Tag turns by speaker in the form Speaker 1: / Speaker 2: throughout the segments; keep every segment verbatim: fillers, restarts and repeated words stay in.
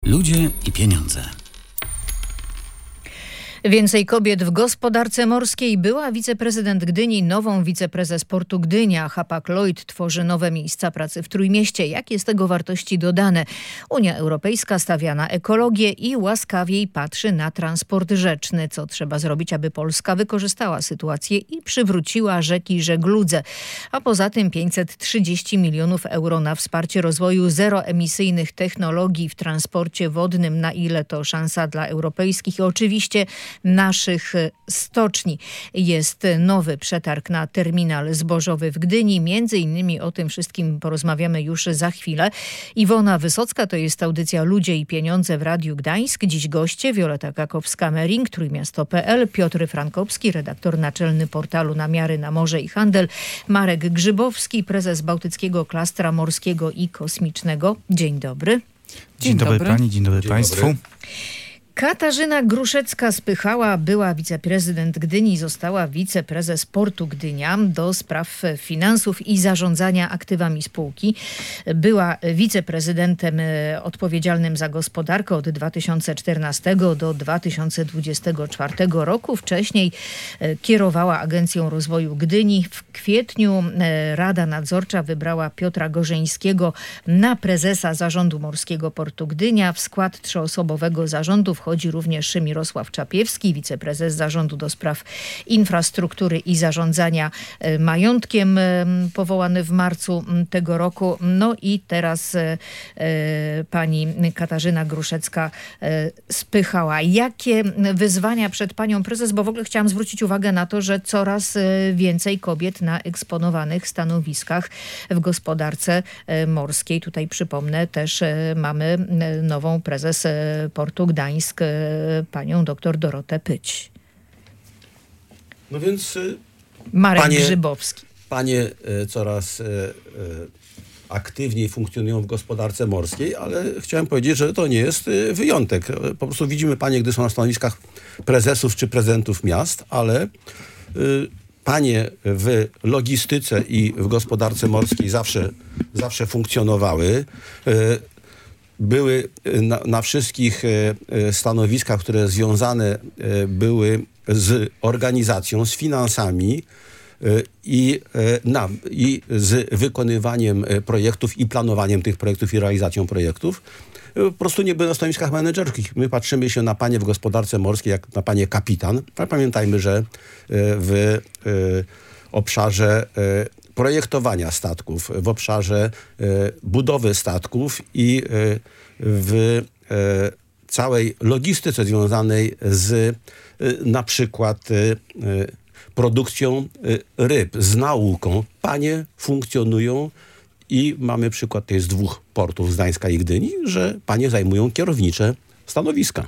Speaker 1: Ludzie i pieniądze.
Speaker 2: Więcej kobiet w gospodarce morskiej. Była wiceprezydent Gdyni, nową wiceprezes Portu Gdynia. Hapag-Lloyd tworzy nowe miejsca pracy w Trójmieście. Jakie z tego wartości dodane? Unia Europejska stawia na ekologię i łaskawiej patrzy na transport rzeczny. Co trzeba zrobić, aby Polska wykorzystała sytuację i przywróciła rzeki żegludze? A poza tym pięćset trzydzieści milionów euro na wsparcie rozwoju zeroemisyjnych technologii w transporcie wodnym. Na ile to szansa dla europejskich i oczywiście naszych stoczni. Jest nowy przetarg na terminal zbożowy w Gdyni. Między innymi o tym wszystkim porozmawiamy już za chwilę. Iwona Wysocka, to jest audycja Ludzie i Pieniądze w Radiu Gdańsk. Dziś goście Wioleta Kakowska-Mering, Trójmiasto kropka pe el, Piotr Frankowski, redaktor naczelny portalu Namiary na Morze i Handel, Marek Grzybowski, prezes Bałtyckiego Klastra Morskiego i Kosmicznego. Dzień dobry.
Speaker 3: Dzień,
Speaker 4: dzień dobry,
Speaker 3: dobry pani, dzień dobry
Speaker 4: dzień
Speaker 3: państwu.
Speaker 4: Dobry.
Speaker 2: Katarzyna Gruszecka-Spychała, była wiceprezydent Gdyni, została wiceprezes Portu Gdynia do spraw finansów i zarządzania aktywami spółki. Była wiceprezydentem odpowiedzialnym za gospodarkę od dwa tysiące czternastego do dwa tysiące dwudziestego czwartego roku. Wcześniej kierowała Agencją Rozwoju Gdyni. W kwietniu Rada Nadzorcza wybrała Piotra Gorzeńskiego na prezesa Zarządu Morskiego Portu Gdynia. W skład trzyosobowego zarządu wchodzi również Mirosław Czapiewski, wiceprezes Zarządu do Spraw Infrastruktury i Zarządzania Majątkiem, powołany w marcu tego roku. No i teraz e, pani Katarzyna Gruszecka-Spychała. Jakie wyzwania przed panią prezes? Bo w ogóle chciałam zwrócić uwagę na to, że coraz więcej kobiet na eksponowanych stanowiskach w gospodarce morskiej. Tutaj przypomnę, też mamy nową prezes Portu Gdańsk, panią doktor Dorotę Pyć.
Speaker 4: No więc
Speaker 2: Marek
Speaker 4: panie,
Speaker 2: Grzybowski.
Speaker 4: Panie coraz aktywniej funkcjonują w gospodarce morskiej, ale chciałem powiedzieć, że to nie jest wyjątek. Po prostu widzimy panie, gdy są na stanowiskach prezesów czy prezydentów miast, ale panie w logistyce i w gospodarce morskiej zawsze, zawsze funkcjonowały. Były na, na wszystkich stanowiskach, które związane były z organizacją, z finansami i, na, i z wykonywaniem projektów i planowaniem tych projektów i realizacją projektów. Po prostu nie były na stanowiskach menedżerskich. My patrzymy się na panie w gospodarce morskiej jak na panie kapitan. Ale pamiętajmy, że w obszarze projektowania statków, w obszarze e, budowy statków i e, w e, całej logistyce związanej z e, na przykład e, produkcją e, ryb, z nauką. Panie funkcjonują i mamy przykład tej z dwóch portów, z Gdańska i Gdyni, że panie zajmują kierownicze stanowiska.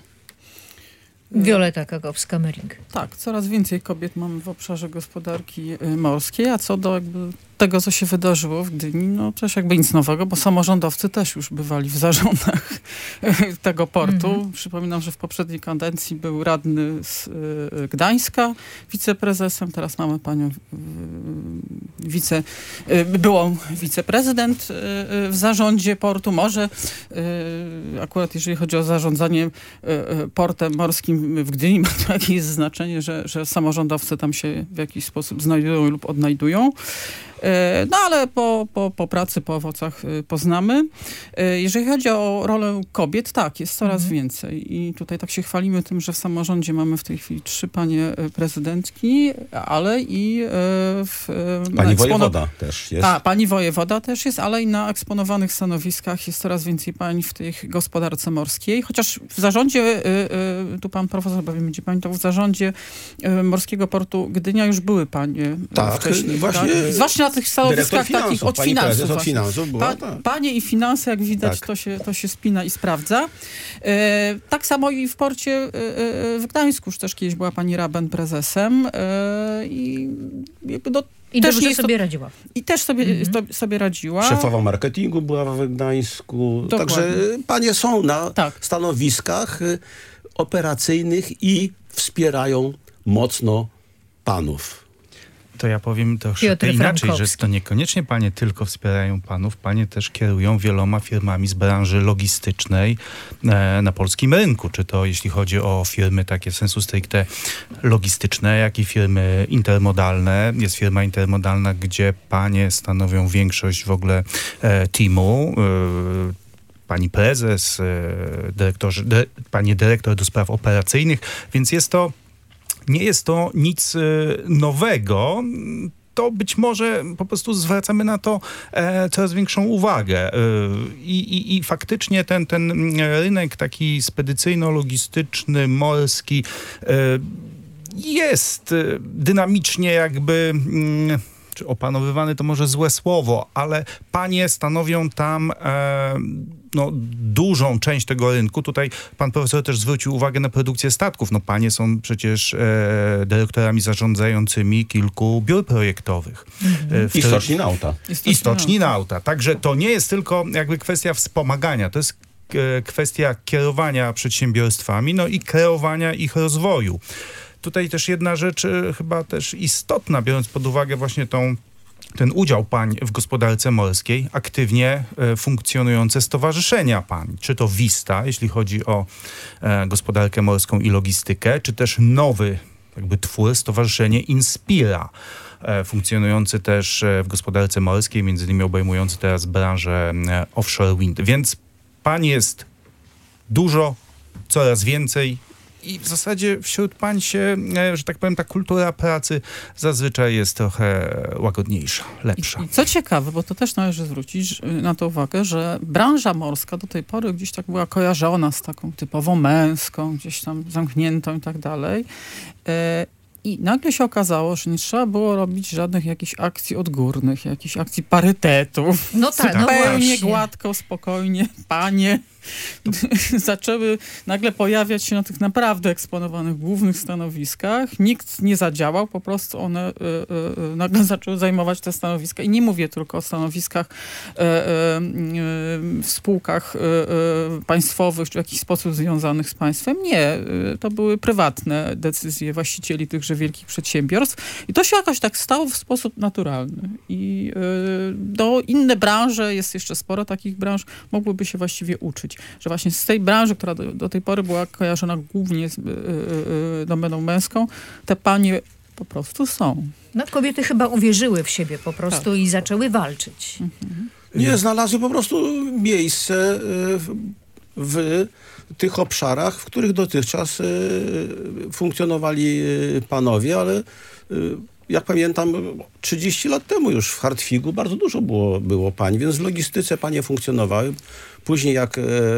Speaker 2: Wioleta Kakowska-Mering.
Speaker 3: Tak, coraz więcej kobiet mamy w obszarze gospodarki morskiej, a co do jakby tego, co się wydarzyło w Gdyni, no też jakby nic nowego, bo samorządowcy też już bywali w zarządach tego portu. Mm-hmm. Przypominam, że w poprzedniej kadencji był radny z y, Gdańska wiceprezesem, teraz mamy panią y, wice, y, byłą wiceprezydent y, y, w zarządzie portu. Może y, akurat jeżeli chodzi o zarządzanie y, y, portem morskim w Gdyni, ma to jakieś znaczenie, że, że samorządowcy tam się w jakiś sposób znajdują lub odnajdują. No ale po, po, po pracy, po owocach poznamy. Jeżeli chodzi o rolę kobiet, tak, jest coraz mhm. więcej. I tutaj tak się chwalimy tym, że w samorządzie mamy w tej chwili trzy panie prezydentki, ale i w...
Speaker 4: Pani ekspono... wojewoda też jest.
Speaker 3: A, pani wojewoda też jest, ale i na eksponowanych stanowiskach jest coraz więcej pań w tej gospodarce morskiej. Chociaż w zarządzie, tu pan profesor pewnie będzie pamiętał, w zarządzie Morskiego Portu Gdynia już były panie
Speaker 4: tak,
Speaker 3: wcześniej.
Speaker 4: Właśnie,
Speaker 3: tak? Zwłaszcza na tych stanowiskach takich od
Speaker 4: pani
Speaker 3: finansów.
Speaker 4: Od finansów była,
Speaker 3: pa,
Speaker 4: tak.
Speaker 3: Panie i finanse, jak widać,
Speaker 4: tak.
Speaker 3: to, się, to się spina i sprawdza. E, tak samo i w porcie e, w Gdańsku już też kiedyś była pani Raben prezesem e, i jakby do
Speaker 2: I
Speaker 3: też
Speaker 2: dobrze
Speaker 3: jest
Speaker 2: sobie
Speaker 3: to,
Speaker 2: radziła.
Speaker 3: I też sobie,
Speaker 2: mhm.
Speaker 3: to, sobie radziła.
Speaker 4: Szefowa marketingu była w Gdańsku.
Speaker 3: Dokładnie.
Speaker 4: Także panie są na
Speaker 3: tak.
Speaker 4: stanowiskach operacyjnych i wspierają mocno panów.
Speaker 1: To ja powiem troszkę inaczej, że to niekoniecznie panie tylko wspierają panów, panie też kierują wieloma firmami z branży logistycznej e, na polskim rynku. Czy to jeśli chodzi o firmy takie w sensu stricte logistyczne, jak i firmy intermodalne. Jest firma intermodalna, gdzie panie stanowią większość w ogóle e, teamu. E, Pani prezes, dyrektorzy, dy, pani dyrektor do spraw operacyjnych, więc jest to, nie jest to nic nowego. To być może po prostu zwracamy na to e, coraz większą uwagę. E, i, i faktycznie ten, ten rynek taki spedycyjno-logistyczny, morski e, jest dynamicznie jakby... Mm, czy opanowywany to może złe słowo, ale panie stanowią tam e, no, dużą część tego rynku. Tutaj pan profesor też zwrócił uwagę na produkcję statków. No panie są przecież e, dyrektorami zarządzającymi kilku biur projektowych.
Speaker 4: Mhm. I stoczni nauta.
Speaker 1: I stoczni nauta. Także to nie jest tylko jakby kwestia wspomagania. To jest e, kwestia kierowania przedsiębiorstwami, no i kreowania ich rozwoju. Tutaj też jedna rzecz chyba też istotna, biorąc pod uwagę właśnie tą, ten udział pań w gospodarce morskiej, aktywnie e, funkcjonujące stowarzyszenia pań. Czy to Vista, jeśli chodzi o e, gospodarkę morską i logistykę, czy też nowy jakby twór, stowarzyszenie Inspira, e, funkcjonujący też w gospodarce morskiej, między innymi obejmujący teraz branżę e, offshore wind. Więc pań jest dużo, coraz więcej. I w zasadzie wśród pań się, że tak powiem, ta kultura pracy zazwyczaj jest trochę łagodniejsza, lepsza.
Speaker 3: I, i co ciekawe, bo to też należy zwrócić na to uwagę, że branża morska do tej pory gdzieś tak była kojarzona z taką typowo męską, gdzieś tam zamkniętą i tak dalej. E, I nagle się okazało, że nie trzeba było robić żadnych jakichś akcji odgórnych, jakichś akcji parytetów.
Speaker 2: No tak, no
Speaker 3: zupełnie
Speaker 2: właśnie.
Speaker 3: gładko, spokojnie, panie zaczęły nagle pojawiać się na tych naprawdę eksponowanych głównych stanowiskach. Nikt nie zadziałał, po prostu one y, y, nagle zaczęły zajmować te stanowiska. I nie mówię tylko o stanowiskach y, y, y, w spółkach y, y, państwowych, czy w jakiś sposób związanych z państwem. Nie, y, to były prywatne decyzje właścicieli tychże wielkich przedsiębiorstw. I to się jakoś tak stało w sposób naturalny. I y, do inne branże, jest jeszcze sporo takich branż, mogłyby się właściwie uczyć. Że właśnie z tej branży, która do, do tej pory była kojarzona głównie z y, y, domeną męską, te panie po prostu są.
Speaker 2: No kobiety chyba uwierzyły w siebie po prostu tak. i zaczęły walczyć.
Speaker 3: Mhm.
Speaker 4: Nie, znalazły po prostu miejsce w, w tych obszarach, w których dotychczas funkcjonowali panowie, ale jak pamiętam, trzydzieści lat temu już w Hartwigu bardzo dużo było, było pań, więc w logistyce panie funkcjonowały. Później jak e,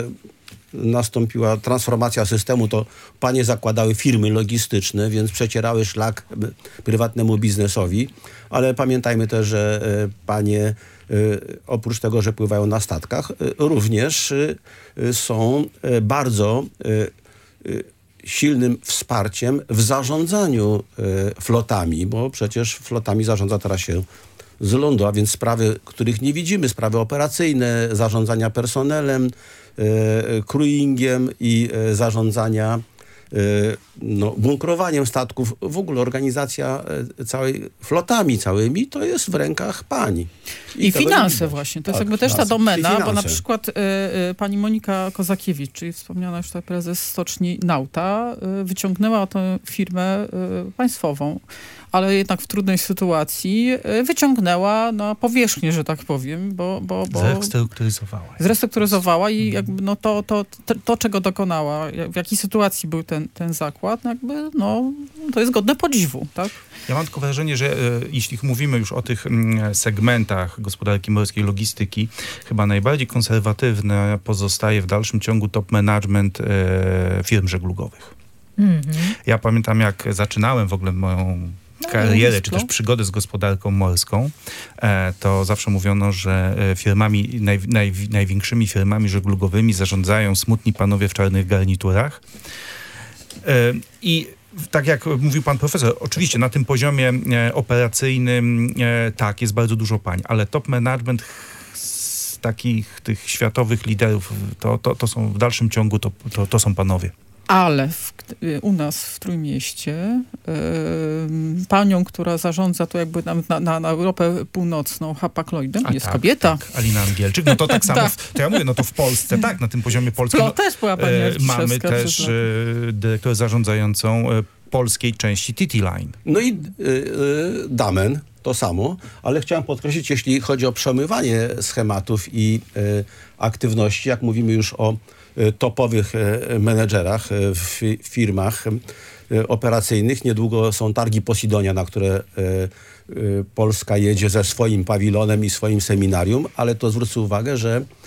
Speaker 4: nastąpiła transformacja systemu, to panie zakładały firmy logistyczne, więc przecierały szlak prywatnemu biznesowi. Ale pamiętajmy też, że e, panie e, oprócz tego, że pływają na statkach, e, również e, są e, bardzo e, e, silnym wsparciem w zarządzaniu e, flotami, bo przecież flotami zarządza teraz się z lądu, a więc sprawy, których nie widzimy, sprawy operacyjne, zarządzania personelem, e, crewingiem i e, zarządzania e, no, bunkrowaniem statków. W ogóle organizacja e, całej flotami całymi to jest w rękach pań.
Speaker 3: I, I finanse właśnie. To jest tak, jakby też ta domena, bo na przykład y, y, pani Monika Kozakiewicz, czyli wspomniana już tutaj prezes Stoczni Nauta, y, wyciągnęła tę firmę y, państwową, ale jednak w trudnej sytuacji y, wyciągnęła na powierzchnię, że tak powiem, bo... bo, bo
Speaker 1: zrestrukturyzowała.
Speaker 3: Zrestrukturyzowała i jakby no to, to, to, to, czego dokonała, w jakiej sytuacji był ten, ten zakład, no jakby no, to jest godne podziwu, tak?
Speaker 1: Ja mam tylko wrażenie, że e, jeśli mówimy już o tych m, segmentach gospodarki morskiej, logistyki, chyba najbardziej konserwatywne pozostaje w dalszym ciągu top management e, firm żeglugowych. Mm-hmm. Ja pamiętam, jak zaczynałem w ogóle moją karierę, czy też przygodę z gospodarką morską, e, to zawsze mówiono, że firmami, naj, naj, największymi firmami żeglugowymi zarządzają smutni panowie w czarnych garniturach. E, I tak jak mówił pan profesor, oczywiście na tym poziomie e, operacyjnym e, tak, jest bardzo dużo pań, ale top management z takich tych światowych liderów, to, to, to są w dalszym ciągu, to, to, to są panowie.
Speaker 3: Ale w, u nas w Trójmieście yy, panią, która zarządza to jakby na, na, na Europę Północną Hapag-Lloydem, jest
Speaker 1: tak,
Speaker 3: kobieta.
Speaker 1: Tak, Alina Angielczyk. No to tak samo,
Speaker 3: tak.
Speaker 1: w, to ja mówię, no to w Polsce, tak, na tym poziomie polskim.
Speaker 3: No, też była pani
Speaker 1: e, Mamy też e, dyrektor zarządzającą e, polskiej części T T Line.
Speaker 4: No i y, y, Damen, to samo, ale chciałem podkreślić, jeśli chodzi o przemywanie schematów i y, aktywności, jak mówimy już o y, topowych y, menedżerach y, w firmach y, operacyjnych, niedługo są targi Posidonia, na które y, y, Polska jedzie ze swoim pawilonem i swoim seminarium, ale to zwrócę uwagę, że y,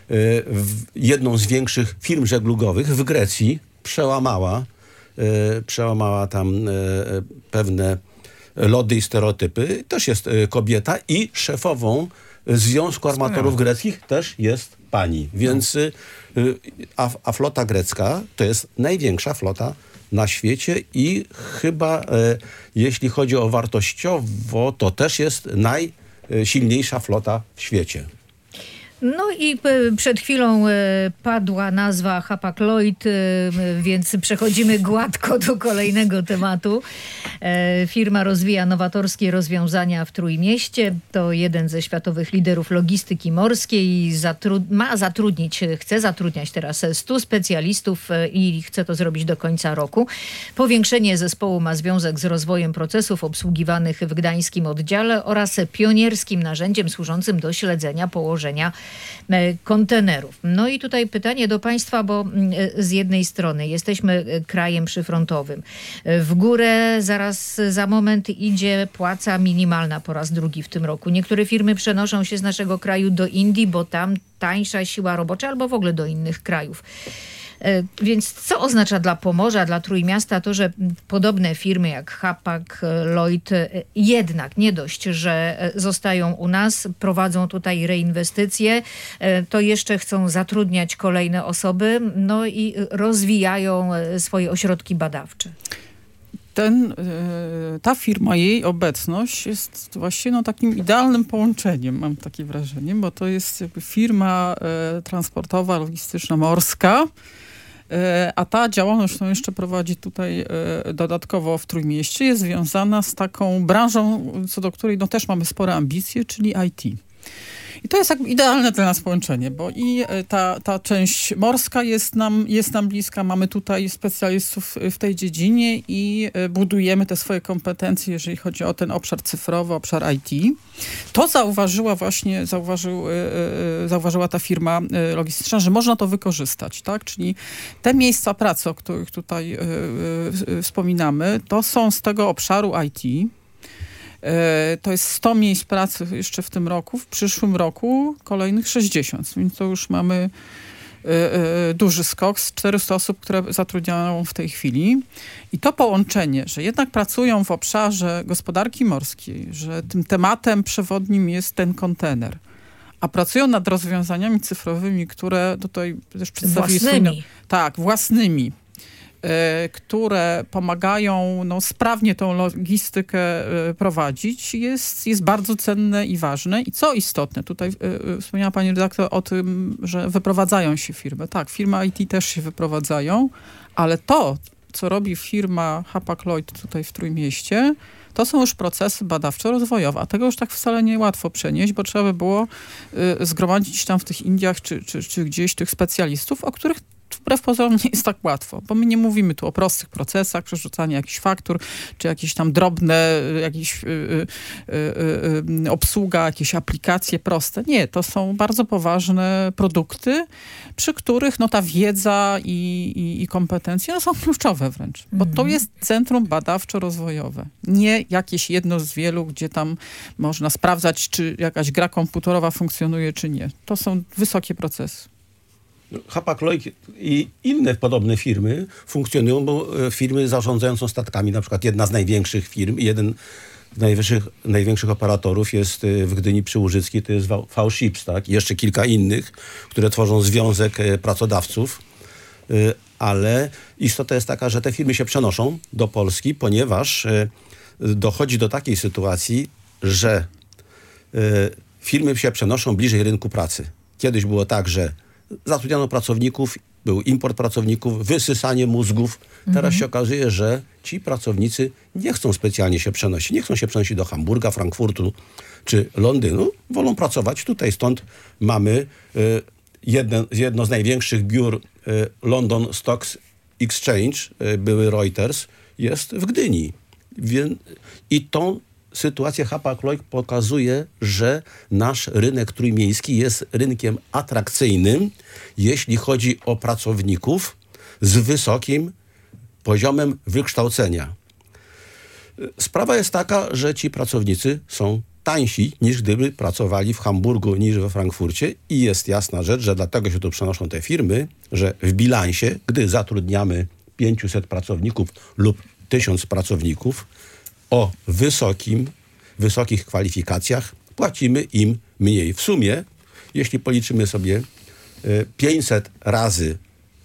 Speaker 4: w, jedną z większych firm żeglugowych w Grecji przełamała y, przełamała tam y, pewne lody i stereotypy. Też jest y, kobieta i szefową Związku Armatorów Greckich też jest pani. Więc y, y, a, a flota grecka to jest największa flota na świecie i chyba y, jeśli chodzi o wartościowo, to też jest najsilniejsza flota w świecie.
Speaker 2: No i przed chwilą padła nazwa Hapag-Lloyd, więc przechodzimy gładko do kolejnego tematu. Firma rozwija nowatorskie rozwiązania w Trójmieście. To jeden ze światowych liderów logistyki morskiej. Zatrud- ma zatrudnić, chce zatrudniać teraz stu specjalistów i chce to zrobić do końca roku. Powiększenie zespołu ma związek z rozwojem procesów obsługiwanych w gdańskim oddziale oraz pionierskim narzędziem służącym do śledzenia położenia kontenerów. No i tutaj pytanie do państwa, bo z jednej strony jesteśmy krajem przyfrontowym. W górę zaraz za moment idzie płaca minimalna po raz drugi w tym roku. Niektóre firmy przenoszą się z naszego kraju do Indii, bo tam tańsza siła robocza albo w ogóle do innych krajów. Więc co oznacza dla Pomorza, dla Trójmiasta to, że podobne firmy jak Hapag-Lloyd jednak nie dość, że zostają u nas, prowadzą tutaj reinwestycje, to jeszcze chcą zatrudniać kolejne osoby, no i rozwijają swoje ośrodki badawcze.
Speaker 3: Ten, ta firma, jej obecność jest właśnie no, takim idealnym połączeniem, mam takie wrażenie, bo to jest jakby firma e, transportowa, logistyczna, morska, e, a ta działalność, którą jeszcze prowadzi tutaj e, dodatkowo w Trójmieście, jest związana z taką branżą, co do której no, też mamy spore ambicje, czyli I T. I to jest jakby idealne dla nas połączenie, bo i ta, ta część morska jest nam, jest nam bliska, mamy tutaj specjalistów w tej dziedzinie i budujemy te swoje kompetencje, jeżeli chodzi o ten obszar cyfrowy, obszar I T. To zauważyła właśnie, zauważył, zauważyła ta firma logistyczna, że można to wykorzystać, tak? Czyli te miejsca pracy, o których tutaj wspominamy, to są z tego obszaru I T. To jest sto miejsc pracy jeszcze w tym roku, w przyszłym roku kolejnych sześćdziesiąt, więc to już mamy duży skok z czterystu osób, które zatrudniają w tej chwili. I to połączenie, że jednak pracują w obszarze gospodarki morskiej, że tym tematem przewodnim jest ten kontener, a pracują nad rozwiązaniami cyfrowymi, które tutaj też przedstawili...
Speaker 2: Własnymi.
Speaker 3: Tak, własnymi. Które pomagają no, sprawnie tą logistykę prowadzić, jest, jest bardzo cenne i ważne. I co istotne, tutaj wspomniała pani redaktor o tym, że wyprowadzają się firmy. Tak, firmy I T też się wyprowadzają, ale to, co robi firma Hapag-Lloyd tutaj w Trójmieście, to są już procesy badawczo-rozwojowe, a tego już tak wcale nie łatwo przenieść, bo trzeba by było y, zgromadzić tam w tych Indiach czy, czy, czy gdzieś tych specjalistów, o których wbrew pozorom nie jest tak łatwo, bo my nie mówimy tu o prostych procesach, przerzucania jakichś faktur, czy jakieś tam drobne, jakieś y, y, y, y, obsługa, jakieś aplikacje proste. Nie, to są bardzo poważne produkty, przy których no, ta wiedza i, i, i kompetencje no, są kluczowe wręcz, bo mm. to jest centrum badawczo-rozwojowe. Nie jakieś jedno z wielu, gdzie tam można sprawdzać, czy jakaś gra komputerowa funkcjonuje, czy nie. To są wysokie procesy.
Speaker 4: Hapag-Lloyd i inne podobne firmy funkcjonują, bo firmy zarządzające statkami, na przykład jedna z największych firm, jeden z najwyższych, największych operatorów jest w Gdyni przy Łużyckiej, to jest V-Ships, tak? I jeszcze kilka innych, które tworzą związek pracodawców, ale istota jest taka, że te firmy się przenoszą do Polski, ponieważ dochodzi do takiej sytuacji, że firmy się przenoszą bliżej rynku pracy. Kiedyś było tak, że zatrudniano pracowników był import pracowników, wysysanie mózgów. Teraz
Speaker 2: Mhm.
Speaker 4: się okazuje, że ci pracownicy nie chcą specjalnie się przenosić. Nie chcą się przenosić do Hamburga, Frankfurtu czy Londynu. Wolą pracować tutaj. Stąd mamy y, jedno, jedno z największych biur y, London Stock Exchange, y, były Reuters, jest w Gdyni. Wie, I tą sytuację Hapag-Lloyd pokazuje, że nasz rynek trójmiejski jest rynkiem atrakcyjnym, jeśli chodzi o pracowników z wysokim poziomem wykształcenia. Sprawa jest taka, że ci pracownicy są tańsi niż gdyby pracowali w Hamburgu, niż we Frankfurcie i jest jasna rzecz, że dlatego się tu przenoszą te firmy, że w bilansie, gdy zatrudniamy pięćset pracowników lub tysiąc pracowników o wysokim, wysokich kwalifikacjach, płacimy im mniej. W sumie, jeśli policzymy sobie pięćset razy,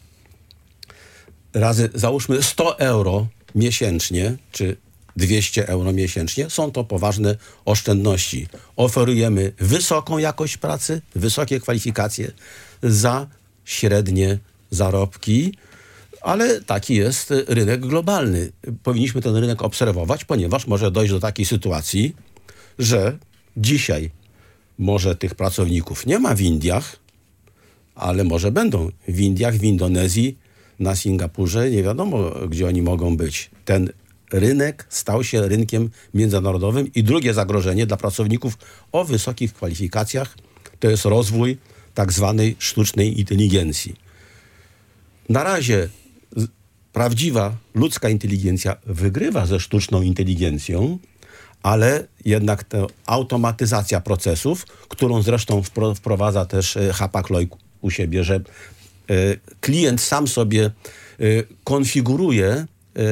Speaker 4: razy załóżmy sto euro miesięcznie, czy dwieście euro miesięcznie, są to poważne oszczędności. Oferujemy wysoką jakość pracy, wysokie kwalifikacje za średnie zarobki, ale taki jest rynek globalny. Powinniśmy ten rynek obserwować, ponieważ może dojść do takiej sytuacji, że dzisiaj może tych pracowników nie ma w Indiach, ale może będą w Indiach, w Indonezji, na Singapurze, nie wiadomo, gdzie oni mogą być. Ten rynek stał się rynkiem międzynarodowym i drugie zagrożenie dla pracowników o wysokich kwalifikacjach to jest rozwój tak zwanej sztucznej inteligencji. Na razie prawdziwa ludzka inteligencja wygrywa ze sztuczną inteligencją, ale jednak ta automatyzacja procesów, którą zresztą wprowadza też Hapag-Lloyd u siebie, że klient sam sobie konfiguruje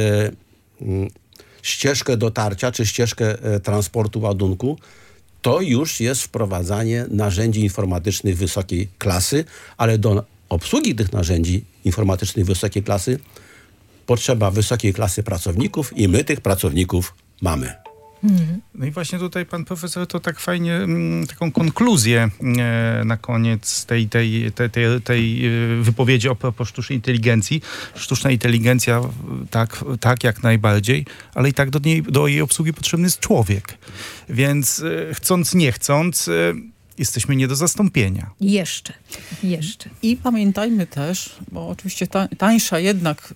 Speaker 4: ścieżkę dotarcia czy ścieżkę transportu ładunku, to już jest wprowadzanie narzędzi informatycznych wysokiej klasy, ale do obsługi tych narzędzi informatycznych wysokiej klasy potrzeba wysokiej klasy pracowników i my tych pracowników mamy.
Speaker 1: No i właśnie tutaj pan profesor to tak fajnie, m, taką konkluzję e, na koniec tej, tej, tej, tej, tej wypowiedzi o propos sztucznej inteligencji. Sztuczna inteligencja tak, tak jak najbardziej, ale i tak do, niej, do jej obsługi potrzebny jest człowiek. Więc e, chcąc, nie chcąc, e, jesteśmy nie do zastąpienia.
Speaker 2: Jeszcze, jeszcze.
Speaker 3: I pamiętajmy też, bo oczywiście ta, tańsza jednak,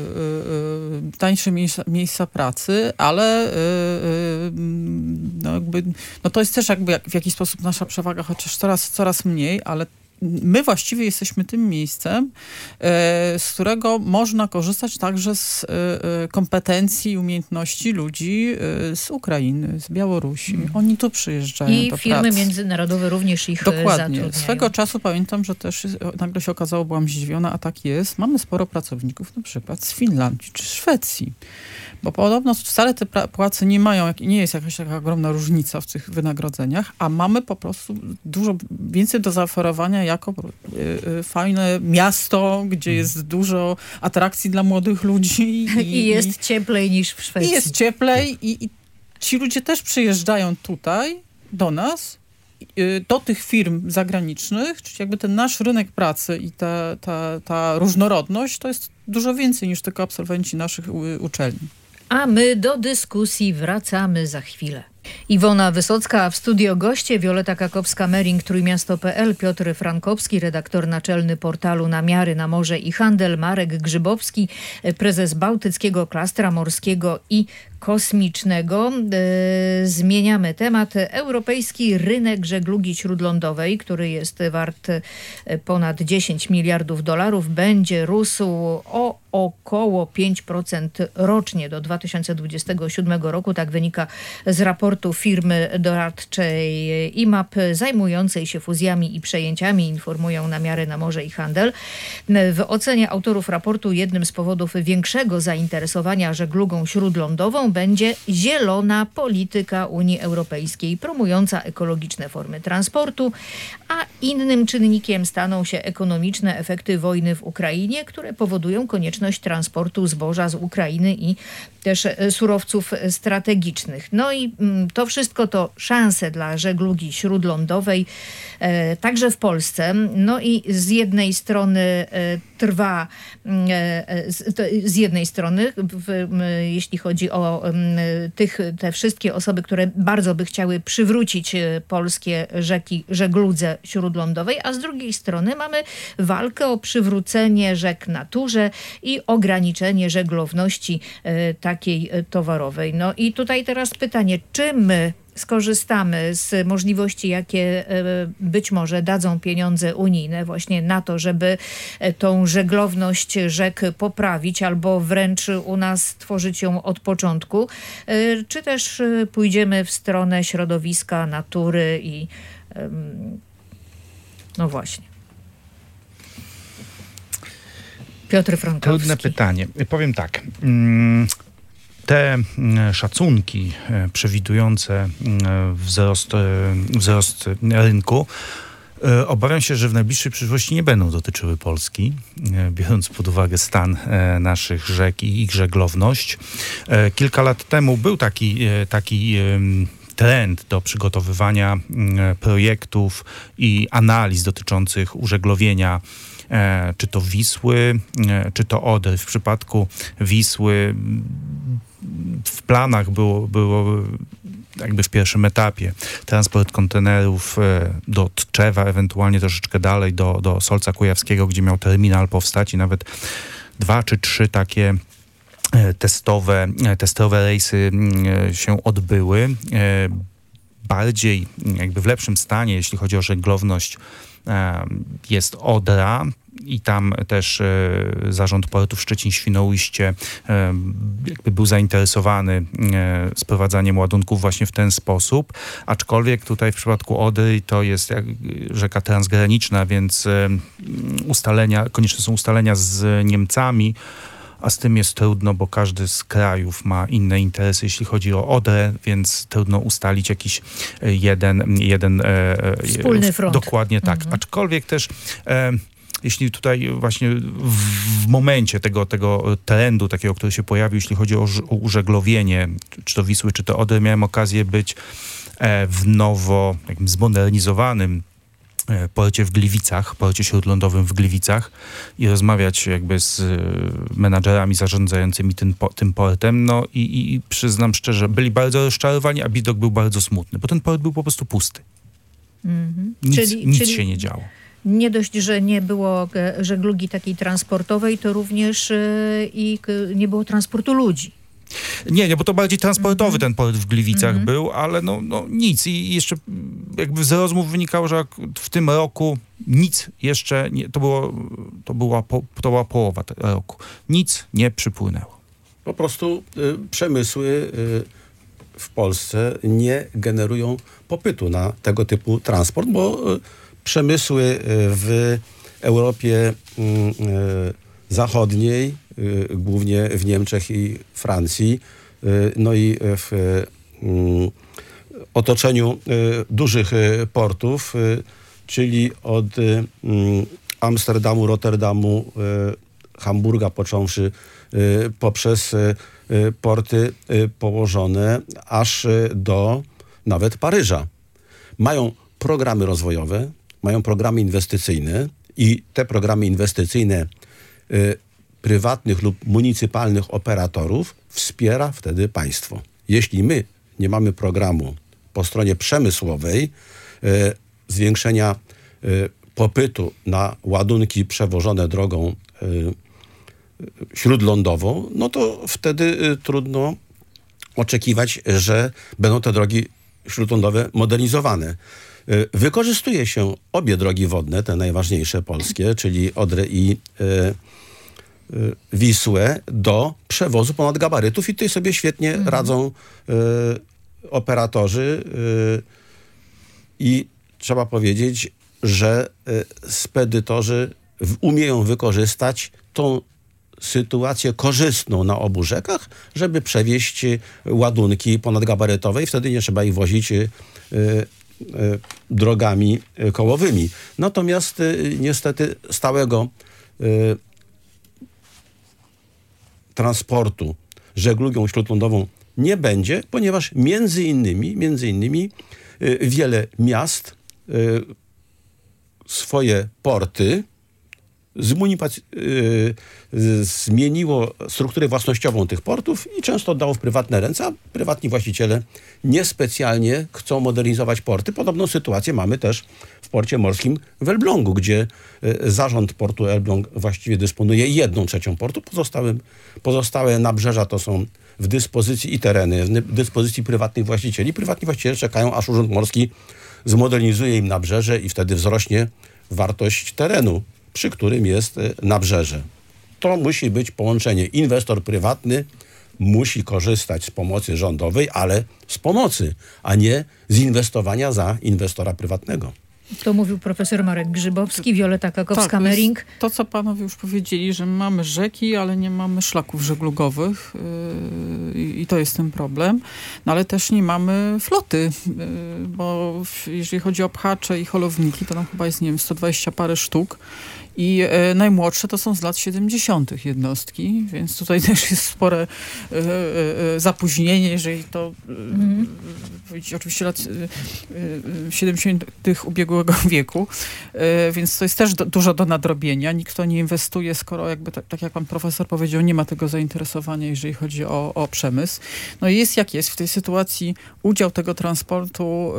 Speaker 3: yy, yy, tańsze miejsca, miejsca pracy, ale yy, no jakby, no to jest też jakby jak, w jakiś sposób nasza przewaga, chociaż coraz, coraz mniej, ale my właściwie jesteśmy tym miejscem, z którego można korzystać także z kompetencji i umiejętności ludzi z Ukrainy, z Białorusi. Oni tu przyjeżdżają
Speaker 2: I
Speaker 3: do
Speaker 2: firmy
Speaker 3: pracy.
Speaker 2: międzynarodowe również ich
Speaker 3: Dokładnie.
Speaker 2: zatrudniają.
Speaker 3: Swego czasu pamiętam, że też nagle się okazało, byłam zdziwiona, a tak jest. Mamy sporo pracowników na przykład z Finlandii czy Szwecji. Bo podobno wcale te płace nie mają, nie jest jakaś taka ogromna różnica w tych wynagrodzeniach, a mamy po prostu dużo więcej do zaoferowania jako y, y, fajne miasto, gdzie jest dużo atrakcji dla młodych ludzi. I,
Speaker 2: I jest cieplej niż w Szwecji.
Speaker 3: I jest cieplej i, i ci ludzie też przyjeżdżają tutaj do nas, y, do tych firm zagranicznych, czyli jakby ten nasz rynek pracy i ta, ta, ta różnorodność to jest dużo więcej niż tylko absolwenci naszych u, uczelni.
Speaker 2: A my do dyskusji wracamy za chwilę. Iwona Wysocka, w studio goście, Wioleta Kakowska-Mering, Trójmiasto kropka pe el, Piotr Frankowski, redaktor naczelny portalu Namiary na Morze i Handel, Marek Grzybowski, prezes Bałtyckiego Klastra Morskiego i Kosmicznego. E, zmieniamy temat. Europejski rynek żeglugi śródlądowej, który jest wart ponad dziesięć miliardów dolarów, będzie rósł o około pięć procent rocznie do dwa tysiące dwudziestego siódmego roku. Tak wynika z raportu firmy doradczej I M A P zajmującej się fuzjami i przejęciami, informują Namiary na Morze i Handel. W ocenie autorów raportu jednym z powodów większego zainteresowania żeglugą śródlądową będzie zielona polityka Unii Europejskiej promująca ekologiczne formy transportu, a innym czynnikiem staną się ekonomiczne efekty wojny w Ukrainie, które powodują konieczność transportu zboża z Ukrainy i też surowców strategicznych. No i to wszystko to szanse dla żeglugi śródlądowej, e, także w Polsce. No i z jednej strony e, trwa z, z jednej strony, w, jeśli chodzi o tych, te wszystkie osoby, które bardzo by chciały przywrócić polskie rzeki żegludze śródlądowej, a z drugiej strony mamy walkę o przywrócenie rzek naturze i ograniczenie żeglowności takiej towarowej. No i tutaj teraz pytanie, czy my skorzystamy z możliwości, jakie być może dadzą pieniądze unijne właśnie na to, żeby tą żeglowność rzek poprawić albo wręcz u nas stworzyć ją od początku, czy też pójdziemy w stronę środowiska, natury i no właśnie. Piotr Frankowski.
Speaker 1: Trudne pytanie. Powiem tak. Te szacunki przewidujące wzrost, wzrost rynku, obawiam się, że w najbliższej przyszłości nie będą dotyczyły Polski, biorąc pod uwagę stan naszych rzek i ich żeglowność. Kilka lat temu był taki, taki trend do przygotowywania projektów i analiz dotyczących użeglowienia czy to Wisły, czy to Odry. W przypadku Wisły w planach było, było jakby w pierwszym etapie transport kontenerów do Tczewa, ewentualnie troszeczkę dalej do, do Solca Kujawskiego, gdzie miał terminal powstać i nawet dwa czy trzy takie testowe, testowe rejsy się odbyły. Bardziej jakby w lepszym stanie, jeśli chodzi o żeglowność, jest Odra i tam też Zarząd Portów Szczecin-Świnoujście jakby był zainteresowany sprowadzaniem ładunków właśnie w ten sposób, aczkolwiek tutaj w przypadku Odry to jest jak rzeka transgraniczna, więc ustalenia, konieczne są ustalenia z Niemcami, a z tym jest trudno, bo każdy z krajów ma inne interesy, jeśli chodzi o Odrę, więc trudno ustalić jakiś jeden... jeden
Speaker 2: Wspólny front.
Speaker 1: Dokładnie tak. Mhm. Aczkolwiek też... E, jeśli tutaj właśnie w, w momencie tego, tego trendu takiego, który się pojawił, jeśli chodzi o, o użeglowienie, czy to Wisły, czy to Odry, miałem okazję być e, w nowo takim zmodernizowanym porcie w Gliwicach, porcie śródlądowym w Gliwicach i rozmawiać jakby z menadżerami zarządzającymi tym, tym portem, no i, i przyznam szczerze, byli bardzo rozczarowani, a widok był bardzo smutny, bo ten port był po prostu pusty. Mm-hmm. Nic,
Speaker 2: czyli,
Speaker 1: nic
Speaker 2: czyli...
Speaker 1: się nie działo.
Speaker 2: Nie dość, że nie było żeglugi takiej transportowej, to również i nie było transportu ludzi.
Speaker 1: Nie, nie, bo to bardziej transportowy mm-hmm. ten port w Gliwicach mm-hmm. był, ale no, no nic. I jeszcze jakby z rozmów wynikało, że w tym roku nic jeszcze, nie, to, było, to, była po, to była połowa tego roku. Nic nie przypłynęło.
Speaker 4: Po prostu y, przemysły y, w Polsce nie generują popytu na tego typu transport, bo y, przemysły y, w Europie y, y, Zachodniej, y, głównie w Niemczech i Francji, y, no i w y, otoczeniu y, dużych y, portów, y, czyli od y, Amsterdamu, Rotterdamu, y, Hamburga, począwszy y, poprzez y, porty y, położone aż y, do nawet Paryża. Mają programy rozwojowe, mają programy inwestycyjne i te programy inwestycyjne y, prywatnych lub municypalnych operatorów wspiera wtedy państwo. Jeśli my nie mamy programu po stronie przemysłowej y, zwiększenia y, popytu na ładunki przewożone drogą y, śródlądową, no to wtedy y, trudno oczekiwać, że będą te drogi śródlądowe modernizowane. Y, wykorzystuje się obie drogi wodne, te najważniejsze polskie, czyli Odrę i y, y, Wisłę, do przewozu ponad gabarytów i tutaj sobie świetnie mhm. radzą y, operatorzy y, i trzeba powiedzieć, że y, spedytorzy w, umieją wykorzystać tą sytuację korzystną na obu rzekach, żeby przewieźć ładunki ponadgabarytowe i wtedy nie trzeba ich wozić y, y, y, drogami kołowymi. Natomiast y, niestety stałego y, transportu żeglugą śródlądową nie będzie, ponieważ między innymi, między innymi y, wiele miast y, swoje porty zmunipac- yy, zmieniło strukturę własnościową tych portów i często oddało w prywatne ręce, a prywatni właściciele niespecjalnie chcą modernizować porty. Podobną sytuację mamy też w porcie morskim w Elblągu, gdzie yy, zarząd portu Elbląg właściwie dysponuje jedną trzecią portu. Pozostałe, pozostałe nabrzeża to są w dyspozycji i tereny, w dyspozycji prywatnych właścicieli. Prywatni właściciele czekają, aż Urząd Morski zmodernizuje im nabrzeże i wtedy wzrośnie wartość terenu, przy którym jest nabrzeże. To musi być połączenie. Inwestor prywatny musi korzystać z pomocy rządowej, ale z pomocy, a nie z inwestowania za inwestora prywatnego.
Speaker 2: To mówił profesor Marek Grzybowski, Wioleta Kakowska-Mering.
Speaker 3: Tak, to, co panowie już powiedzieli, że mamy rzeki, ale nie mamy szlaków żeglugowych yy, i to jest ten problem. No ale też nie mamy floty, yy, bo jeżeli chodzi o pchacze i holowniki, to tam chyba jest, nie wiem, sto dwadzieścia parę sztuk. I e, najmłodsze to są z lat siedemdziesiątych jednostki, więc tutaj też jest spore e, e, zapóźnienie, jeżeli to mm. e, oczywiście lat e, siedemdziesiątych ubiegłego wieku, e, więc to jest też do, dużo do nadrobienia. Nikt to nie inwestuje, skoro jakby tak, tak jak pan profesor powiedział, nie ma tego zainteresowania, jeżeli chodzi o, o przemysł. No i jest jak jest. W tej sytuacji udział tego transportu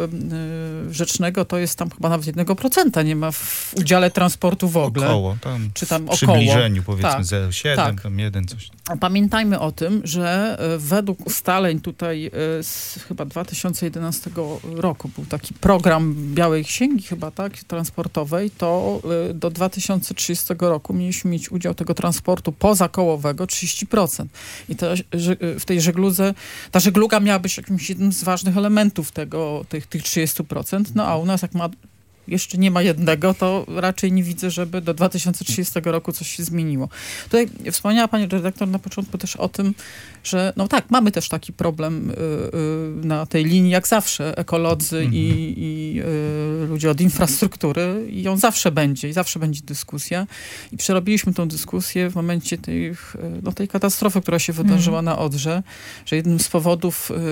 Speaker 3: e, e, rzecznego to jest tam chyba nawet jednego procenta nie ma w udziale transportu w ogóle.
Speaker 1: Około, tam
Speaker 3: czy tam
Speaker 1: w
Speaker 3: około.
Speaker 1: przybliżeniu powiedzmy
Speaker 3: tak,
Speaker 1: zero przecinek siedem,
Speaker 3: tak.
Speaker 1: tam jeden coś.
Speaker 3: Pamiętajmy o tym, że według ustaleń tutaj z chyba dwa tysiące jedenastego roku był taki program Białej Księgi chyba, tak, transportowej, to do dwa tysiące trzydziestego roku mieliśmy mieć udział tego transportu pozakołowego trzydzieści procent. I to, w tej żegludze, ta żegluga miała być jakimś jednym z ważnych elementów tego, tych, tych trzydziestu procent, no a u nas jak ma jeszcze nie ma jednego, to raczej nie widzę, żeby do dwa tysiące trzydziestego roku coś się zmieniło. Tutaj wspomniała pani redaktor na początku też o tym, że no tak, mamy też taki problem y, y, na tej linii, jak zawsze, ekolodzy mhm. i, i y, ludzie od infrastruktury i on zawsze będzie i zawsze będzie dyskusja. I przerobiliśmy tą dyskusję w momencie tej, no, tej katastrofy, która się wydarzyła mhm. na Odrze, że jednym z powodów y,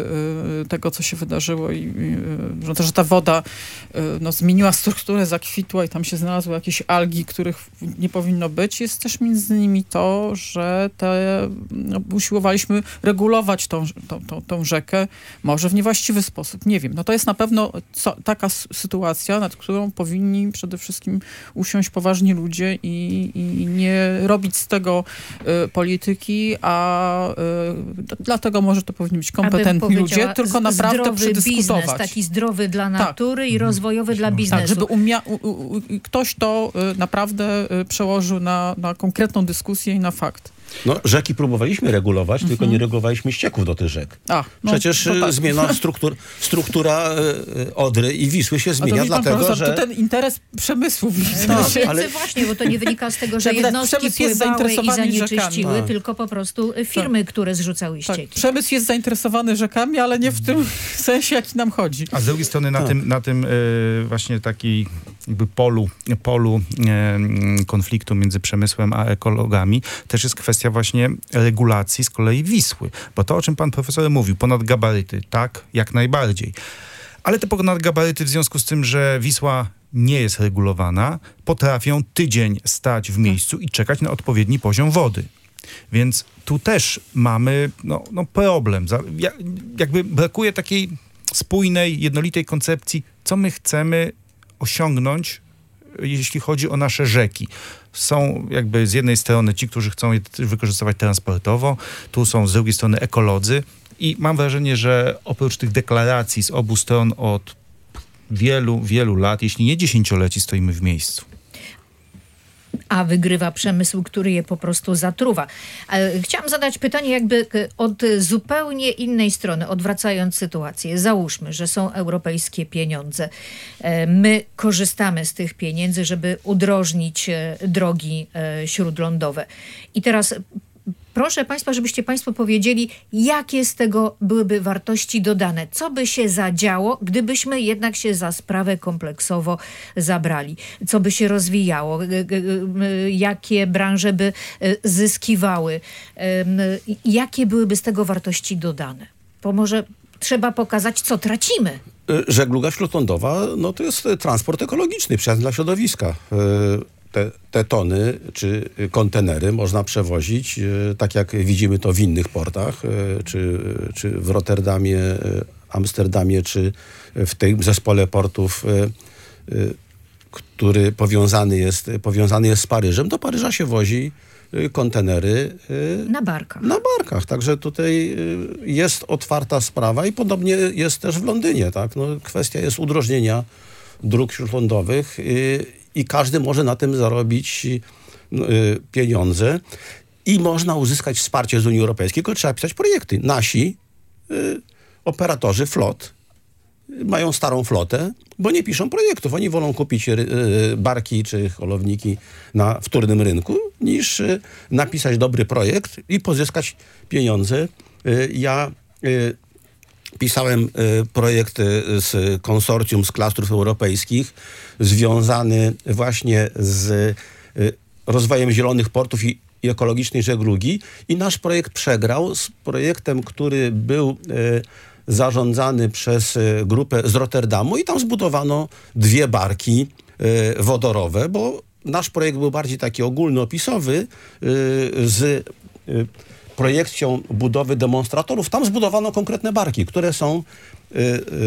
Speaker 3: y, tego, co się wydarzyło i y, że, to, że ta woda y, no, zmieniła strukturę, zakwitła i tam się znalazły jakieś algi, których nie powinno być, jest też między innymi to, że te, no, usiłowaliśmy regulować tą, tą, tą, tą rzekę, może w niewłaściwy sposób, nie wiem. No to jest na pewno co, taka sytuacja, nad którą powinni przede wszystkim usiąść poważni ludzie i, i nie robić z tego y, polityki, a y, dlatego może to powinni być kompetentni ludzie, tylko naprawdę przedyskutować.
Speaker 2: Biznes, taki zdrowy dla natury tak. i rozwojowy dla biznesu.
Speaker 3: Tak, żeby umia- u- u- ktoś to y, naprawdę y, przełożył na, na konkretną dyskusję i na fakt.
Speaker 4: No, rzeki próbowaliśmy regulować, mhm. tylko nie regulowaliśmy ścieków do tych rzek. A, no, Przecież tak. zmiana struktur, struktura y, Odry i Wisły się zmienia,
Speaker 3: to
Speaker 4: dlatego,
Speaker 3: profesor,
Speaker 4: że...
Speaker 3: To ten interes przemysłu.
Speaker 2: No, no ale właśnie, bo to nie wynika z tego, że jednostki pływały i zanieczyściły, rzekami. tylko po prostu firmy, tak. które zrzucały ścieki.
Speaker 3: Tak. Przemysł jest zainteresowany rzekami, ale nie w tym sensie, jaki nam chodzi.
Speaker 1: A z drugiej strony na tak. tym, na tym y, właśnie taki jakby polu, polu y, konfliktu między przemysłem a ekologami też jest kwestia właśnie regulacji z kolei Wisły. Bo to, o czym pan profesor mówił, ponad gabaryty, tak, jak najbardziej. Ale te ponad gabaryty w związku z tym, że Wisła nie jest regulowana, potrafią tydzień stać w miejscu i czekać na odpowiedni poziom wody. Więc tu też mamy no, no problem. Jakby brakuje takiej spójnej, jednolitej koncepcji, co my chcemy osiągnąć, jeśli chodzi o nasze rzeki. Są jakby z jednej strony ci, którzy chcą je wykorzystywać transportowo, tu są z drugiej strony ekolodzy i mam wrażenie, że oprócz tych deklaracji z obu stron od wielu, wielu lat, jeśli nie dziesięcioleci, stoimy w miejscu.
Speaker 2: A wygrywa przemysł, który je po prostu zatruwa. Chciałam zadać pytanie jakby od zupełnie innej strony, odwracając sytuację. Załóżmy, że są europejskie pieniądze. My korzystamy z tych pieniędzy, żeby udrożnić drogi śródlądowe. I teraz proszę państwa, żebyście państwo powiedzieli, jakie z tego byłyby wartości dodane. Co by się zadziało, gdybyśmy jednak się za sprawę kompleksowo zabrali? Co by się rozwijało? Jakie branże by zyskiwały? Jakie byłyby z tego wartości dodane? Bo może trzeba pokazać, co tracimy.
Speaker 4: Żegluga śródlądowa, no to jest transport ekologiczny, przyjazny dla środowiska. te, te tony czy kontenery można przewozić, tak jak widzimy to w innych portach, czy, czy w Rotterdamie, Amsterdamie, czy w tym zespole portów, który powiązany jest, powiązany jest z Paryżem. Do Paryża się wozi kontenery
Speaker 2: na barkach.
Speaker 4: Na barkach. Także tutaj jest otwarta sprawa i podobnie jest też w Londynie. Tak? No, kwestia jest udrożnienia dróg śródlądowych i, i każdy może na tym zarobić y, pieniądze i można uzyskać wsparcie z Unii Europejskiej, tylko trzeba pisać projekty. Nasi y, operatorzy flot mają starą flotę, bo nie piszą projektów. Oni wolą kupić y, barki czy holowniki na wtórnym rynku, niż y, napisać dobry projekt i pozyskać pieniądze. Y, ja y, pisałem y, projekt y, z konsorcjum z klastrów europejskich związany właśnie z y, rozwojem zielonych portów i, i ekologicznej żeglugi i nasz projekt przegrał z projektem, który był y, zarządzany przez grupę z Rotterdamu i tam zbudowano dwie barki y, wodorowe, bo nasz projekt był bardziej taki ogólnoopisowy y, z y, projekcją budowy demonstratorów. Tam zbudowano konkretne barki, które są y,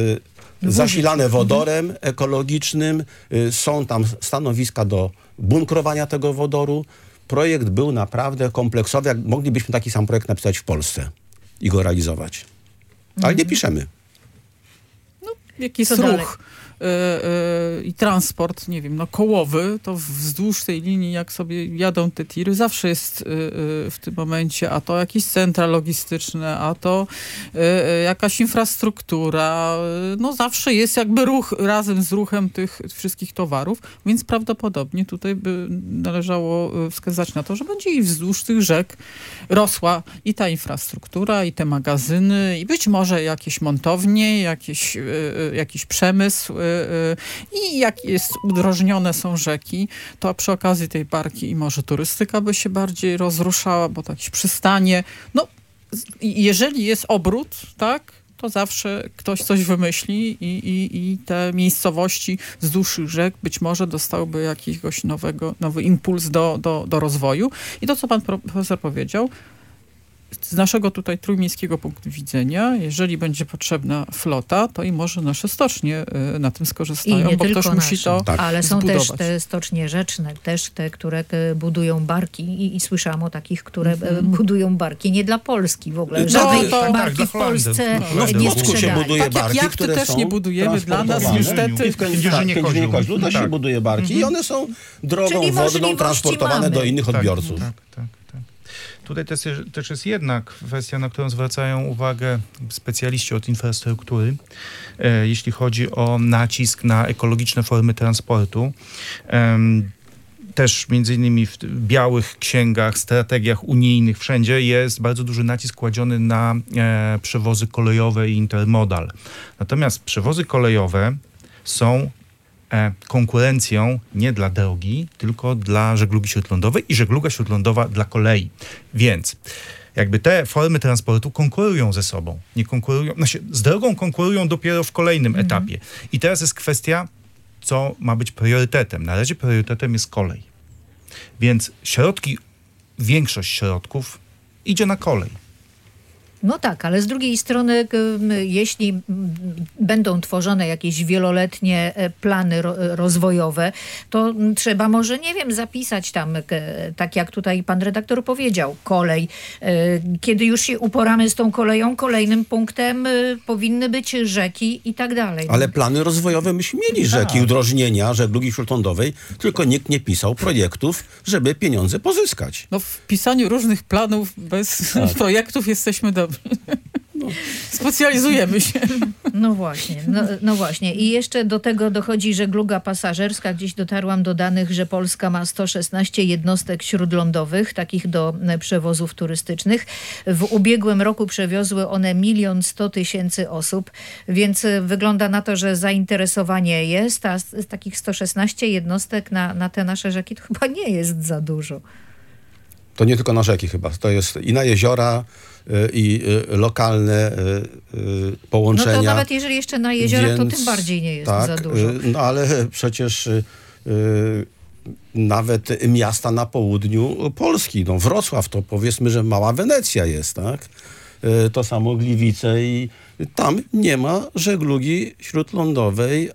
Speaker 4: y, zasilane wodorem ekologicznym. Y, są tam stanowiska do bunkrowania tego wodoru. Projekt był naprawdę kompleksowy. Jak moglibyśmy taki sam projekt napisać w Polsce i go realizować. Ale nie piszemy.
Speaker 3: No, jakiś
Speaker 2: Co
Speaker 3: ruch
Speaker 2: dalej?
Speaker 3: y, y, i transport, nie wiem, no kołowy, to wzdłuż tej linii, jak sobie jadą te tiry, zawsze jest y, y, w tym momencie, a to jakieś centra logistyczne, a to y, y, jakaś infrastruktura, y, no zawsze jest jakby ruch razem z ruchem tych wszystkich towarów, więc prawdopodobnie tutaj by należało y, wskazać na to, że będzie i wzdłuż tych rzek rosła i ta infrastruktura, i te magazyny, i być może jakieś montownie, jakieś, y, y, jakiś przemysł, y, y, i jak jest udrożnione są rzeki, to przy okazji tej barki i może turystyka by się bardziej rozruszała, bo to jakieś przystanie. No, z- jeżeli jest obrót, tak, to zawsze ktoś coś wymyśli i, i, i te miejscowości wzdłuż tych rzek być może dostałyby jakiegoś nowego, nowy impuls do, do, do rozwoju. I to, co pan profesor powiedział, z naszego tutaj trójmiejskiego punktu widzenia, jeżeli będzie potrzebna flota, to i może nasze stocznie y, na tym
Speaker 2: I
Speaker 3: skorzystają,
Speaker 2: nie
Speaker 3: bo
Speaker 2: tylko
Speaker 3: ktoś musi
Speaker 2: nasze.
Speaker 3: to
Speaker 4: Tak.
Speaker 2: Ale są
Speaker 3: zbudować.
Speaker 2: też te stocznie rzeczne, też te, które e, budują barki i, i słyszałam o takich, które e, budują barki nie dla Polski w ogóle.
Speaker 4: No,
Speaker 2: Żadnej
Speaker 3: to-
Speaker 2: barki
Speaker 1: tak,
Speaker 2: w
Speaker 1: dla Holandii.
Speaker 2: Polsce
Speaker 1: No,
Speaker 2: e,
Speaker 1: w
Speaker 2: nie
Speaker 1: Płocku się
Speaker 2: sprzedają.
Speaker 4: buduje
Speaker 3: Tak jak
Speaker 4: barki,
Speaker 3: jachty
Speaker 4: które
Speaker 3: też
Speaker 4: są
Speaker 3: nie budujemy dla nas,
Speaker 4: transportowane.
Speaker 3: niestety.
Speaker 4: I w
Speaker 1: W
Speaker 4: Kędzierzynie
Speaker 1: Kędzierzynie
Speaker 4: Koźlu też
Speaker 1: Tak.
Speaker 4: się buduje barki i one są drogą
Speaker 2: Czyli
Speaker 4: wodną
Speaker 2: możliwości
Speaker 4: transportowane
Speaker 2: mamy.
Speaker 4: do innych
Speaker 1: Tak,
Speaker 4: odbiorców.
Speaker 1: Tak, tak, tak. Tutaj też, jest- też jest jedna kwestia, na którą zwracają uwagę specjaliści od infrastruktury, e, jeśli chodzi o nacisk na ekologiczne formy transportu. Em, też między innymi w białych księgach, strategiach unijnych, wszędzie jest bardzo duży nacisk kładziony na e, przewozy kolejowe i intermodal. Natomiast przewozy kolejowe są e, konkurencją nie dla drogi, tylko dla żeglugi śródlądowej i żegluga śródlądowa dla kolei. Więc jakby te formy transportu konkurują ze sobą. Nie konkurują, znaczy z drogą konkurują dopiero w kolejnym etapie. I teraz jest kwestia, co ma być priorytetem. Na razie priorytetem jest kolej. Więc środki, większość środków idzie na kolej.
Speaker 2: No tak, ale z drugiej strony, k- m, jeśli m, będą tworzone jakieś wieloletnie e, plany ro, rozwojowe, to m, trzeba może, nie wiem, zapisać tam, k- tak jak tutaj pan redaktor powiedział, kolej. E, Kiedy już się uporamy z tą koleją, kolejnym punktem e, powinny być rzeki i tak dalej.
Speaker 4: Ale plany rozwojowe myśmy mieli rzeki udrożnienia żeglugi śródlądowej, tylko nikt nie pisał projektów, żeby pieniądze pozyskać.
Speaker 3: No w pisaniu różnych planów bez projektów jesteśmy dobrzy. Specjalizujemy się.
Speaker 2: No właśnie, no, no właśnie. I jeszcze do tego dochodzi żegluga pasażerska. Gdzieś dotarłam do danych, że Polska ma sto szesnaście jednostek śródlądowych, takich do e, przewozów turystycznych. W ubiegłym roku przewiozły one milion sto tysięcy osób, więc e, wygląda na to, że zainteresowanie jest, a z, z takich sto szesnaście jednostek na, na te nasze rzeki to chyba nie jest za dużo.
Speaker 4: To nie tylko na rzeki chyba, to jest i na jeziora, y, i y, lokalne y, y,
Speaker 2: No
Speaker 4: połączenia.
Speaker 2: to nawet jeżeli jeszcze na jeziorach, to
Speaker 4: Więc
Speaker 2: tym bardziej nie jest
Speaker 4: tak,
Speaker 2: za dużo.
Speaker 4: y, No ale przecież y, y, nawet miasta na południu Polski. No Wrocław to powiedzmy, że mała Wenecja jest, tak? Y, to samo Gliwice i tam nie ma żeglugi śródlądowej.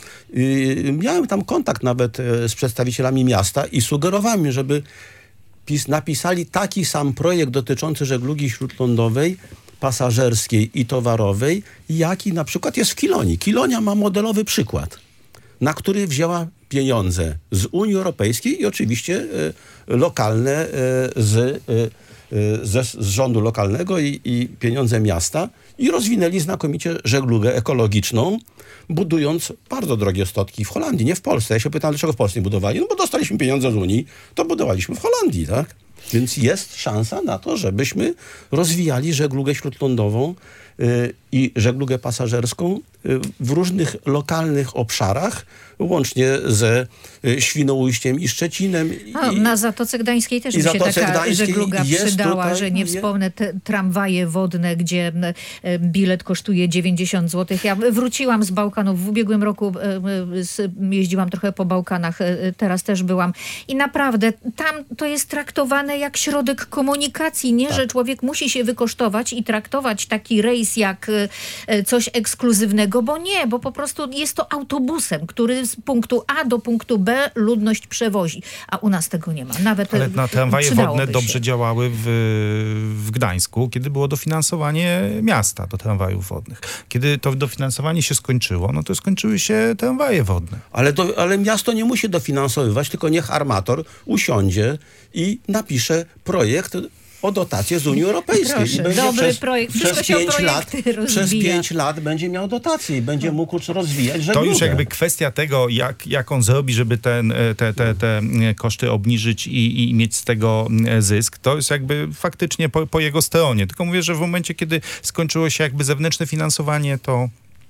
Speaker 4: Y, miałem tam kontakt nawet y, z przedstawicielami miasta i sugerowałem im, żeby pis- napisali taki sam projekt dotyczący żeglugi śródlądowej, pasażerskiej i towarowej, jaki na przykład jest w Kilonii. Kilonia ma modelowy przykład, na który wzięła pieniądze z Unii Europejskiej i oczywiście y, lokalne y, z, y, y, ze, z rządu lokalnego i, i pieniądze miasta i rozwinęli znakomicie żeglugę ekologiczną, budując bardzo drogie statki w Holandii, nie w Polsce. Ja się pytam, dlaczego w Polsce nie budowali? No bo dostaliśmy pieniądze z Unii, to budowaliśmy w Holandii, tak? Więc jest szansa na to, żebyśmy rozwijali żeglugę śródlądową y, i żeglugę pasażerską y, w różnych lokalnych obszarach, łącznie ze y, Świnoujściem i Szczecinem.
Speaker 2: A,
Speaker 4: i,
Speaker 2: na Zatoce Gdańskiej też mi się taka
Speaker 4: Gdańskiej
Speaker 2: żegluga przydała,
Speaker 4: tutaj,
Speaker 2: że nie wspomnę te tramwaje wodne, gdzie e, bilet kosztuje dziewięćdziesiąt złotych. Ja wróciłam z Bałkanów w ubiegłym roku, e, z, jeździłam trochę po Bałkanach, e, teraz też byłam i naprawdę tam to jest traktowane jak środek komunikacji. Nie,
Speaker 4: tak.
Speaker 2: że człowiek musi się wykosztować i traktować taki rejs jak e, coś ekskluzywnego, bo nie, bo po prostu jest to autobusem, który z punktu A do punktu B ludność przewozi, a u nas tego nie ma. Nawet
Speaker 1: ale na tramwaje wodne
Speaker 2: się.
Speaker 1: dobrze działały w, w Gdańsku, kiedy było dofinansowanie miasta do tramwajów wodnych. Kiedy to dofinansowanie się skończyło, no to skończyły się tramwaje wodne.
Speaker 4: Ale, do, ale miasto nie musi dofinansowywać, tylko niech armator usiądzie i napisze projekt o dotację z Unii Europejskiej.
Speaker 2: Proszę,
Speaker 4: I będzie
Speaker 2: dobry
Speaker 4: przez,
Speaker 2: projekt.
Speaker 4: Przez
Speaker 2: Wszystko się o
Speaker 4: pięć lat,
Speaker 2: projekty
Speaker 4: przez
Speaker 2: rozwija.
Speaker 4: pięć lat będzie miał dotację i będzie mógł rozwijać żeglugę.
Speaker 1: To już jakby kwestia tego, jak, jak on zrobi, żeby ten, te, te, te koszty obniżyć i, i mieć z tego zysk. To jest jakby faktycznie po, po jego stronie. Tylko mówię, że w momencie, kiedy skończyło się jakby zewnętrzne finansowanie, to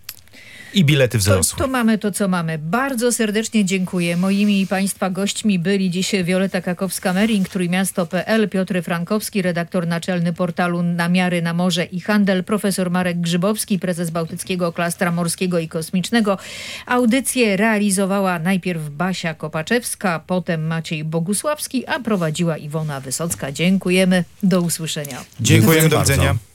Speaker 1: i bilety wzrosły.
Speaker 2: To, to mamy to, co mamy. Bardzo serdecznie dziękuję. Moimi i Państwa gośćmi byli dziś Wioleta Kakowska-Mering, Trójmiasto kropka pe el, Piotr Frankowski, redaktor naczelny portalu Namiary na Morze i Handel, profesor Marek Grzybowski, prezes Bałtyckiego Klastra Morskiego i Kosmicznego. Audycję realizowała najpierw Basia Kopaczewska, potem Maciej Bogusławski, a prowadziła Iwona Wysocka. Dziękujemy. Do usłyszenia.
Speaker 1: Dziękujemy, do
Speaker 4: bardzo.
Speaker 1: widzenia.